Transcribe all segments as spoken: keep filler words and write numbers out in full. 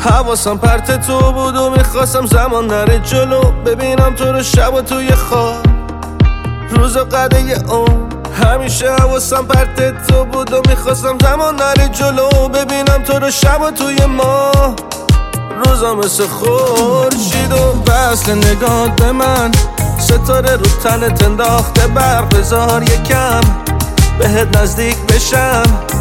حواسم پرت تو بود و میخواستم زمان نره جلو، ببینم تو رو شب و توی خواب روز و قده اون. همیشه حواسم پرت تو بود و میخواستم زمان نره جلو، ببینم تو رو شب و توی ماه روزا مثل خورشید و وصل نگاه به من، ستاره رو تنت انداخته برق، بذار یکم بهت نزدیک بشم.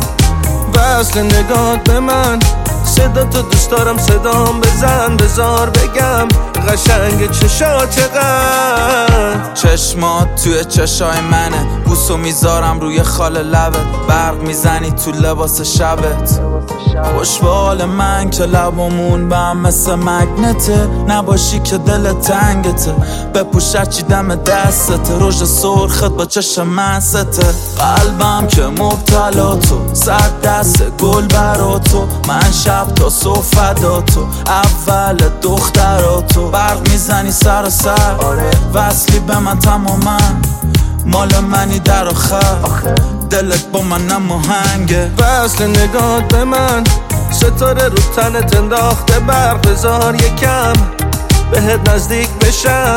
وصل نگاه به من، صدا تو دوست دارم صدام بزن، بذار بگم قشنگ چشات چقدر. چشمات توی چشای منه، بوسو میذارم روی خال لبت، برق میزنی تو لباس شبت. خوش به حال من که لبامون به هم مثل مگنته، نباشی که دل تنگته، بپوش هرچی دم دستته، رژ سرخت با چشم مسته. قلبم که مبتلا تو، سر دست گل برا تو، من شب تا صبح فدا تو، اول دخترا تو. برق میزنی سر و سر، وصلی به من تماما، مال منی در آخر، دلت با من نماهنگه. وصل نگاه به من، ستاره رو تنت انداخته برق، بذار یکم بهت نزدیک بشم.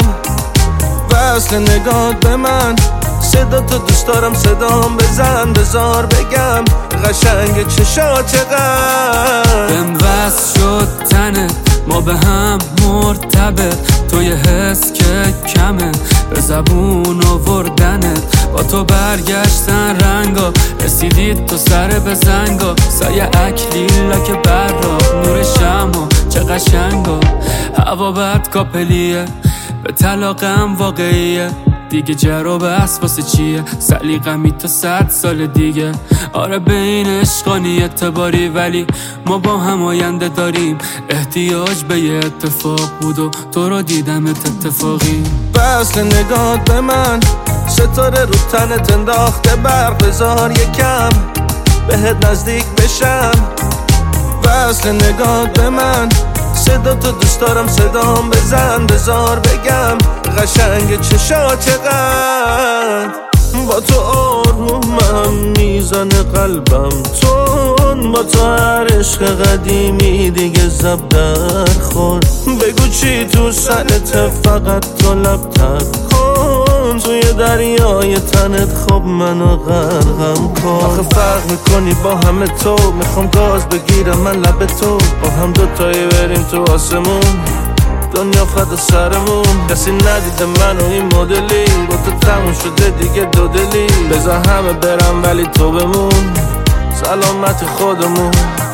وصل نگاه به من، صدا تو دوست دارم صدام بزن، بذار بگم قشنگ چشات چقدر. بهم وصل شد تنت، ما به هم مرتبط، تو یه حس که کمه به زبون آوردنت، با تو برگشتن رنگا، رسیدید تو سر به زنگا، سایه اکلیلا که برا نور شما چه قشنگا. هوا بد کاپلیه، به طلاقم واقعیه، دیگه جرا بس واسه چیه، سلیقمی تا صد سال دیگه. آره به این عشقانی اعتباری، ولی ما با هم آینده داریم، احتیاج به یه اتفاق بود و تو رو دیدمت اتفاقی. وصل نگاه به من، ستاره رو تنت انداخته برق، بذار یکم بهت نزدیک بشم. وصل نگاه به من، صدا تو دوست دارم صدام بزن، بذار بگم قشنگ چشات چقدر. با تو آرومم میزنه قلبم تون، با تو هر عشق قدیمی دیگه زب در خور. بگو چی تو سرت، فقط تو لب تب کن، توی دریای تنت خب منو غرقم کن. آخه فرق میکنی با همه تو، میخوام گاز بگیرم من لب تو، با هم دوتایی بریم تو آسمون، دنیا فدا سرمون. کسی ندیده منو این مدلی، با تو تموم شده دیگه دو دلی، بذار همه برم ولی تو بمون، سلامت خودمون.